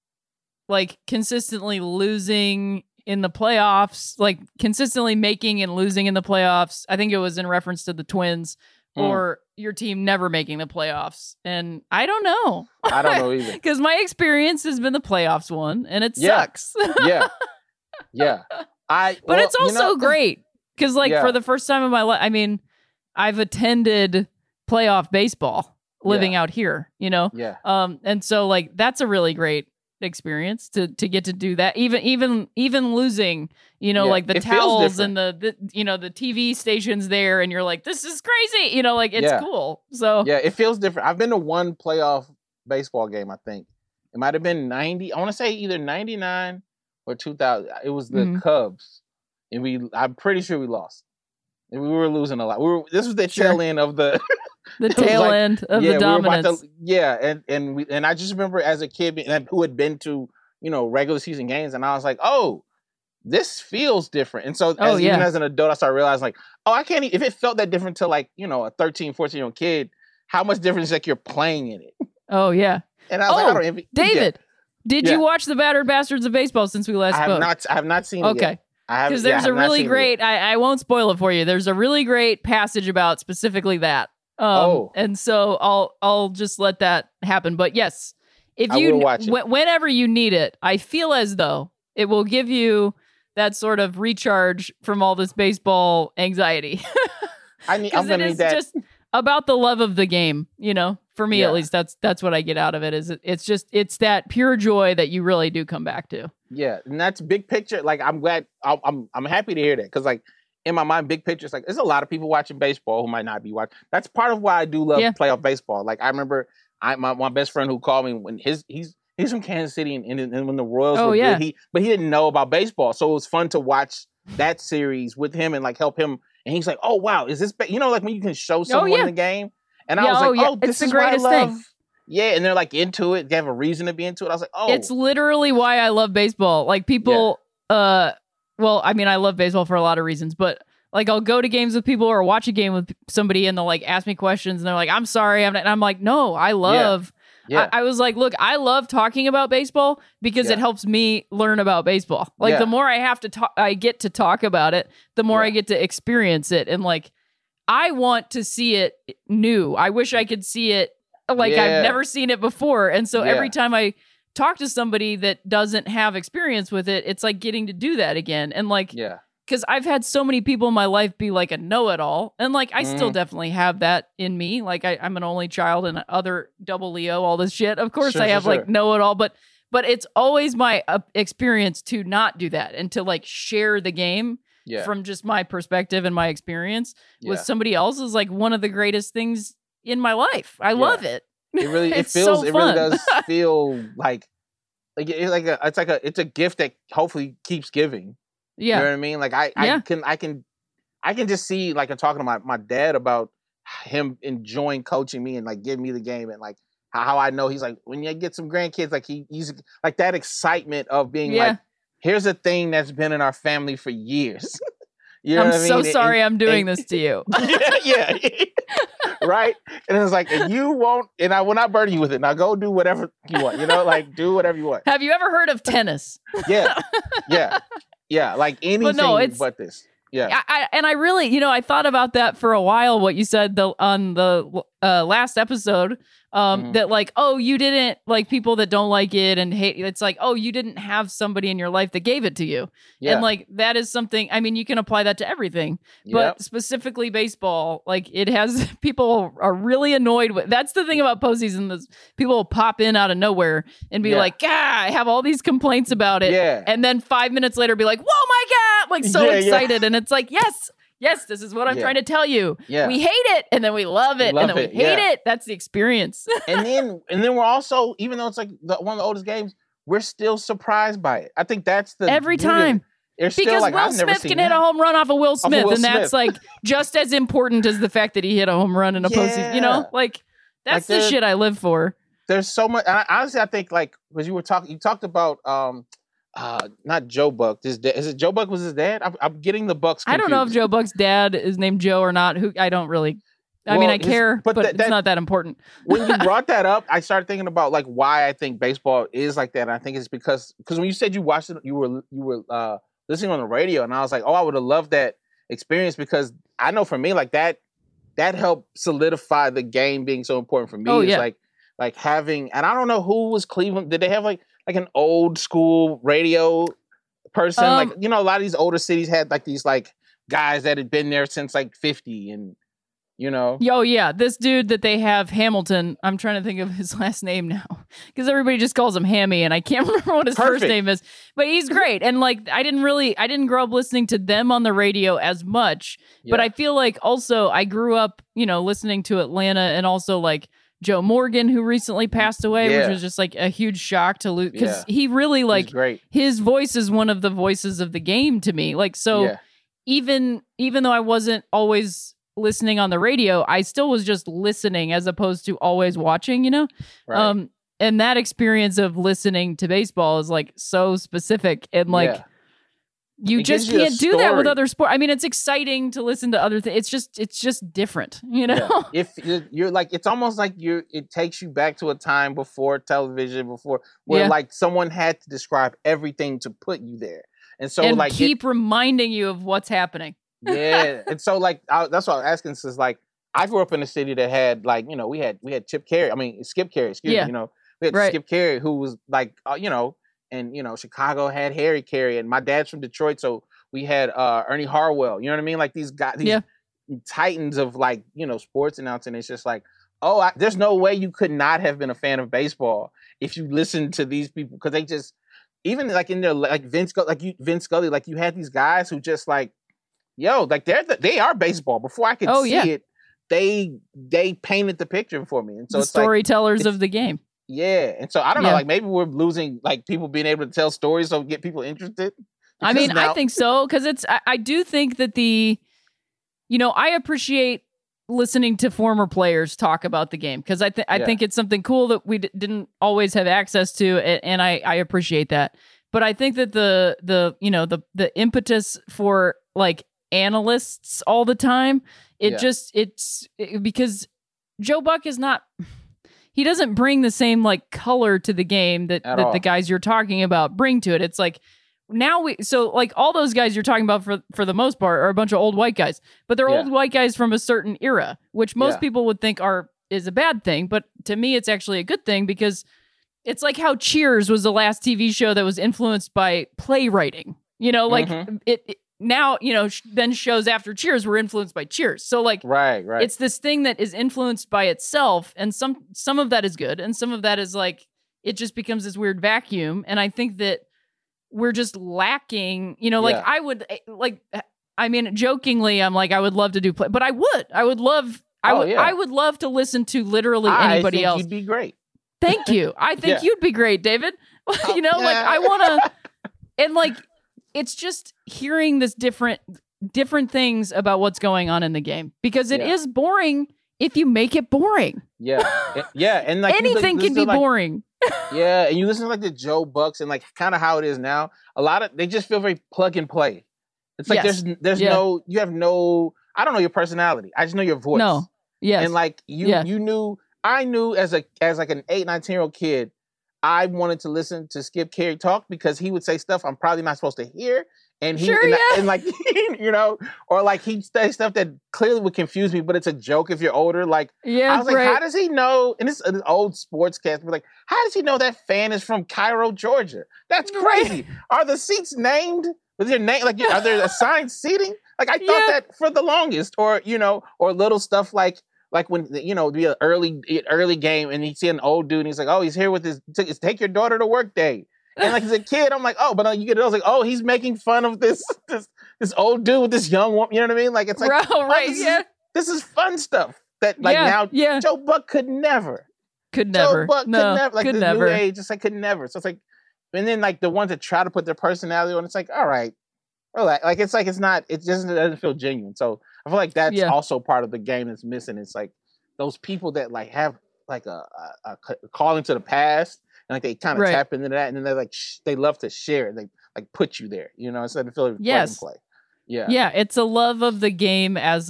like consistently losing in the playoffs, like consistently making and losing in the playoffs. I think it was in reference to the Twins, Mm. or your team never making the playoffs. And I don't know. I don't know either. Because my experience has been the playoffs one, and it Yeah. sucks. Yeah, yeah. I. But well, it's you also know, great because, like, Yeah. for the first time in my life, I mean, I've attended playoff baseball living out here, you know, Yeah, um, and so like that's a really great experience to to get to do that. Even even even losing, you know, Yeah. like the It feels towels and the, the you know the T V stations there, and you're like, this is crazy, you know, like it's Yeah. cool. So yeah. It feels different. I've been to one playoff baseball game. I think it might have been ninety. I want to say either ninety-nine or two thousand. It was the Mhm. Cubs, and we. I'm pretty sure we lost. And we were losing a lot. We were. This was the Sure. tail end of the. the was tail like- end of yeah, the we were about dominance. to. Yeah, and and we and I just remember as a kid being- and who had been to you know regular season games, and I was like, oh, this feels different. And so Oh, as, yeah. even as an adult, I started realizing like, oh, I can't. e- If it felt that different to like you know a thirteen, fourteen year old kid, how much difference is like you're playing in it? Oh yeah, And I was like, Oh, I don't envy David, did Yeah. you watch the Battered Bastards of Baseball since we Yeah, last I have spoke? not. I have not seen it Okay. yet. I haven't- Because yeah, I there's have a not really seen it yet. great, I, I won't spoil it for you. There's a really great passage about specifically that. Um, Oh. And so I'll I'll just let that happen. But yes, if I you will watch it. wh- whenever you need it, I feel as though it will give you that sort of recharge from all this baseball anxiety. I need. I'm Because it gonna need is that. just about the love of the game, you know. For me, Yeah. at least, that's that's what I get out of it. Is it, it's just it's that pure joy that you really do come back to. Yeah, and that's big picture. Like I'm glad. I'm I'm, I'm happy to hear that because like in my mind, big picture is like there's a lot of people watching baseball who might not be watching. That's part of why I do love Yeah. playoff baseball. Like I remember, I my, my best friend who called me when his he's he's from Kansas City and, and, and when the Royals Oh, were yeah. good, he but he didn't know about baseball, so it was fun to watch that series with him and like help him. And he's like, oh wow, is this ba-? You know like when you can show someone yeah. the game? And I Yeah, was oh, like, yeah. oh, this It's the is what I greatest thing. love. Yeah, and they're like into it. They have a reason to be into it. I was like, oh, It's literally why I love baseball. Like people, uh, well, I mean, I love baseball for a lot of reasons, but like I'll go to games with people or watch a game with somebody and they'll like ask me questions and they're like, I'm sorry. I'm not, and I'm like, no, I love, yeah, I, I was like, look, I love talking about baseball because Yeah. it helps me learn about baseball. Like Yeah. the more I have to talk, I get to talk about it, the more Yeah. I get to experience it. And like, I want to see it new. I wish I could see it like Yeah. I've never seen it before. And so Yeah. every time I talk to somebody that doesn't have experience with it, it's like getting to do that again. And like, yeah, because I've had so many people in my life be like a know-it-all, and like I still Mhm. definitely have that in me. Like I, I'm an only child and other double Leo, all this shit. Of course, Sure, I sure, have sure. like know-it-all, but but it's always my uh, experience to not do that and to like share the game yeah. from just my perspective and my experience with Yeah. somebody else is like one of the greatest things in my life. I love it. It really, it It's feels, so it really fun. does feel like, like it's like a, it's like a, it's a gift that hopefully keeps giving. Yeah. You know what I mean? Like I, I Yeah. can, I can, I can just see like I'm talking to my, my dad about him enjoying coaching me and like giving me the game and like how, how I know he's like when you get some grandkids, like he, he's like that excitement of being Yeah. like, here's a thing that's been in our family for years. You know I'm what I so mean? sorry And- I'm doing and- this to you. yeah, yeah. Right? And it's like, and you won't, and I will not burden you with it. Now go do whatever you want. You know, like do whatever you want. Have you ever heard of tennis? Yeah. Yeah. Yeah. Like anything no, but, it's- this. Yeah. I, I, and I really, you know, I thought about that for a while, what you said the, on the uh, last episode, um, Mhm. that like, oh, you didn't like people that don't like it and hate. It's like, oh, you didn't have somebody in your life that gave it to you. Yeah. And like, that is something, I mean, you can apply that to everything, Yep. but specifically baseball, like it has, people are really annoyed with, that's the thing about postseason, is people will pop in out of nowhere and be Yeah. like, ah, I have all these complaints about it. Yeah. And then five minutes later be like, whoa, my God, like so Yeah, yeah. excited. And it's like, yes, yes, this is what I'm Yeah. trying to tell you. Yeah. We hate it and then we love it Love and then it, we hate yeah. it. That's the experience. and then and then we're also, even though it's like the, one of the oldest games, we're still surprised by it. I think that's the Every beauty of it. time. They're still Because like, Will I've never Smith seen can that. hit a home run off of Will of Smith, Will and that's Smith. like just as important as the fact that he hit a home run in a postseason. You know, Yeah. like that's Like the the- shit I live for. There's so much. And I, honestly, I think like because you were talking, you talked about um, uh, not Joe Buck. His da- is it Joe Buck was his dad? I'm, I'm getting the Bucks. I don't know if confused. Joe Buck's dad is named Joe or not. Who I don't really. I mean, Well, I his- care, but but that- it's that- not that important. When you brought that up, I started thinking about like why I think baseball is like that. And I think it's because because when you said you watched it, you were you were uh, listening on the radio, and I was like, oh, I would have loved that experience because I know for me, like that that helped solidify the game being so important for me. Oh, It's yeah. like like having, and I don't know who was Cleveland. Did they have like like an old school radio person? Um, like you know, a lot of these older cities had like these like guys that had been there since like fifty, and you know, Yo, yeah, this dude that they have, Hamilton. I'm trying to think of his last name now because everybody just calls him Hammy, and I can't remember what his first Perfect. name is. But he's great, and like I didn't really, I didn't grow up listening to them on the radio as much. But Yeah. I feel like also I grew up, you know, listening to Atlanta, and also like Joe Morgan, who recently passed away, Yeah. which was just like a huge shock to lose because Yeah. he really He's like great. his voice is one of the voices of the game to me. Like so. Yeah. even even though I wasn't always listening on the radio, I still was just listening as opposed to always watching, you know? Right. Um and that experience of listening to baseball is like so specific and like Yeah. you It just gives you a can't do that with story. other sport. I mean, it's exciting to listen to other things. It's just it's just different, you know? Yeah. If you're, you're like, it's almost like you're, it takes you back to a time before television, before where Yeah. like someone had to describe everything to put you there. And so and like, it- keep reminding you of what's happening. yeah. And so like, I, that's what I was asking. Is like, I grew up in a city that had like, you know, we had, we had Chip Carey. I mean, Skip Carey, excuse Yeah. me, you know, we had Right. Skip Carey who was like, uh, you know, and you know, Chicago had Harry Carey, and my dad's from Detroit. So we had uh, Ernie Harwell, you know what I mean? Like these guys, these Yeah. titans of like, you know, sports announcing. It's just like, oh, I, there's no way you could not have been a fan of baseball if you listened to these people, because they just, even like in their like Vince, Scully- like you, Vince Scully, like you had these guys who just like, yo, like they're the, they are baseball. Before I could Oh, see yeah. it, they they painted the picture for me, and so the it's like, storytellers it's- of the game. yeah. And so I don't know, Yeah. like maybe we're losing like people being able to tell stories, so get people interested. I Because mean, I now- think so because it's. I, I do think that the, you know, I appreciate listening to former players talk about the game because I think I Yeah. think it's something cool that we d- didn't always have access to, and, and I I appreciate that. But I think that the the you know the the impetus for like analysts all the time, it Yeah. just it's it, because Joe Buck is not. He doesn't bring the same like color to the game that, At that all. the guys you're talking about bring to it. It's like now we so like all those guys you're talking about for for the most part are a bunch of old white guys, but they're Yeah. old white guys from a certain era, which most Yeah. people would think are is a bad thing, but to me it's actually a good thing because it's like how Cheers was the last T V show that was influenced by playwriting. You know, like Mhm. it, it now, you know, sh- then shows after Cheers were influenced by Cheers. So like Right, right. it's this thing that is influenced by itself, and some some of that is good and some of that is like it just becomes this weird vacuum, and I think that we're just lacking, you know, like Yeah. I would eh, like I mean jokingly I'm like I would love to do play, but I would I would love I Oh, would yeah. I would love to listen to literally I anybody think else. you'd be great. Thank you. I think Yeah. you'd be great, David. you know, like yeah. I want to and like it's just hearing this different different things about what's going on in the game because it is Yeah. boring if you make it boring. Yeah, It- yeah, and like you li- Anything listen can to, be like, boring. Yeah, and you listen to like the Joe Bucks and like kind of how it is now. A lot of they just feel very plug and play. It's like Yes. there's there's Yeah. no you have no I don't know your personality. I just know your voice. No. Yes. And like you Yeah. you knew I knew as a as like an eight, nineteen year old kid, I wanted to listen to Skip Carey talk because he would say stuff I'm probably not supposed to hear. And he Sure, and, yeah. and like you know, or like he'd say stuff that clearly would confuse me, but it's a joke if you're older. Like yeah, I was like, right. how does he know? And it's an old sportscast, but like, how does he know that fan is from Cairo, Georgia? That's crazy. Are the seats named? Was your name like? Are there assigned seating? Like I thought Yeah. that for the longest, or you know, or little stuff like like when you know the early early game and you see an old dude and he's like, oh, he's here with his it's take your daughter to work day. And like as a kid, I'm like, oh, but uh, you get it. I was like, oh, he's making fun of this this this old dude with this young woman. You know what I mean? Like it's like, Right, oh, right, this, yeah. is, this is fun stuff that like Yeah, now yeah. Joe Buck could never. Could never. Joe Buck no, could never. Like could the never. new age, just like could never. So it's like, and then like the ones that try to put their personality on, it's like, all right, relax. Like it's like it's not. It just doesn't feel genuine. So I feel like that's Yeah. also part of the game that's missing. It's like those people that like have like a, a, a calling to the past. And like they kind of Right. tap into that, and then they like sh- they love to share it. They like put you there, you know, instead of feeling Yes. plug and play. Yeah, Yeah, it's a love of the game as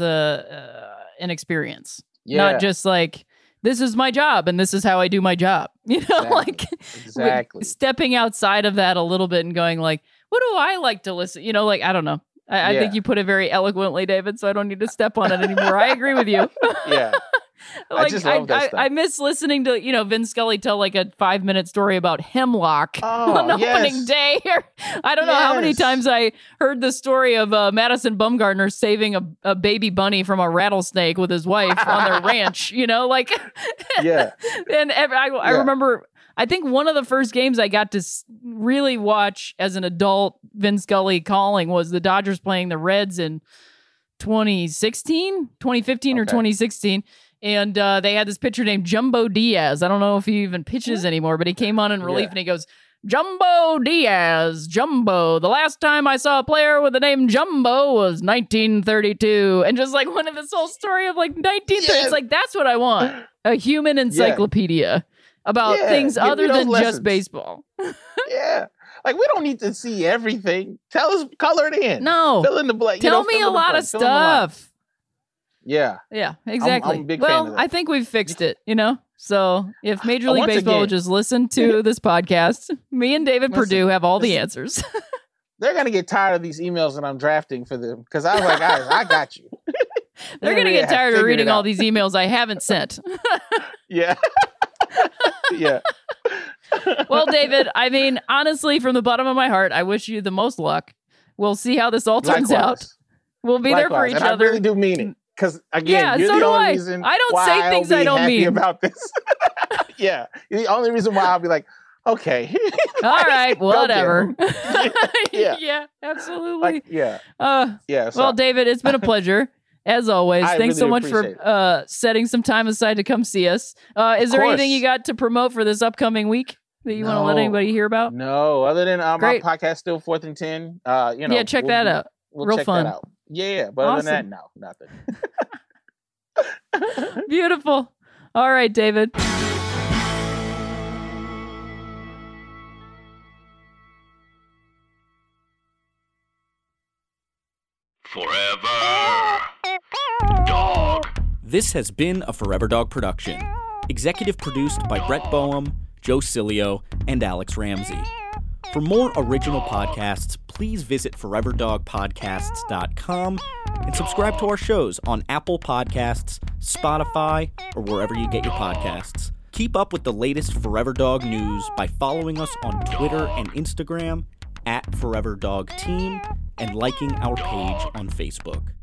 a uh, an experience, yeah, not just like this is my job and this is how I do my job. You know, Exactly. like exactly. stepping outside of that a little bit and going like, what do I like to listen? You know, like I don't know. I, I Yeah. think you put it very eloquently, David. So I don't need to step on it anymore. I agree with you. Yeah, like, just love that I, stuff. I miss listening to, you know, Vin Scully tell like a five minute story about hemlock Oh, on yes. opening day. I don't know how many Yes. times I heard the story of uh, Madison Bumgarner saving a, a baby bunny from a rattlesnake with his wife on their ranch, you know, like, yeah, and ev- I, I Yeah. remember, I think one of the first games I got to s- really watch as an adult Vin Scully calling was the Dodgers playing the Reds in twenty sixteen, twenty fifteen or Okay. twenty sixteen. And uh, they had this pitcher named Jumbo Diaz. I don't know if he even pitches anymore, but he came on in relief Yeah. and he goes, Jumbo Diaz, Jumbo. The last time I saw a player with the name Jumbo was nineteen thirty-two. And just like one of this whole story of like nineteen thirty. Yes. It's like, that's what I want. A human encyclopedia about Yeah, things give me other those than lessons. just baseball. yeah. Like we don't need to see everything. Tell us, color it in. No. Fill in the blank. you Tell know, me fill a in the lot of blank. Fill in the line. stuff. Yeah, Yeah, exactly. I'm a big fan well, of that. I think we've fixed it, you know? So if Major Uh, League once Baseball again- would just listen to this podcast, me and David Listen, Perdue have all the listen. answers. they're gonna get tired of these emails that I'm drafting for them because I was like, guys, I got you. They're going to Yeah, get tired of figured it reading all out. these emails I haven't sent. Yeah, yeah. Well, David, I mean, honestly, from the bottom of my heart, I wish you the most luck. We'll see how this all turns out. Likewise. We'll be there for Likewise. each and other. I really do mean it. Because again, Yeah, you're so the do only I. reason I don't why say I'll things be I don't happy mean. about this. Yeah, you're the only reason why I'll be like, okay, All right, Go get 'em. whatever. Yeah. yeah, absolutely. like, yeah, uh, yeah. So, well, David, it's been a pleasure. As always, I thanks so really much for appreciate it. uh, setting some time aside to come see us. Uh, is Of there anything course. you got to promote for this upcoming week that you want to let No. anybody hear about? no, other than uh, my Great. podcast, still fourth and ten. Uh, you know, Yeah, check we'll that be- out. We'll Real check fun. that out. Yeah, but other than that, no, nothing. Beautiful. All right, David. Forever. Dog. This has been a Forever Dog production. Executive produced by Brett Boehm, Joe Cilio, and Alex Ramsey. For more original podcasts, please visit forever dog podcasts dot com and subscribe to our shows on Apple Podcasts, Spotify, or wherever you get your podcasts. Keep up with the latest Forever Dog news by following us on Twitter and Instagram at Forever Dog Team and liking our page on Facebook.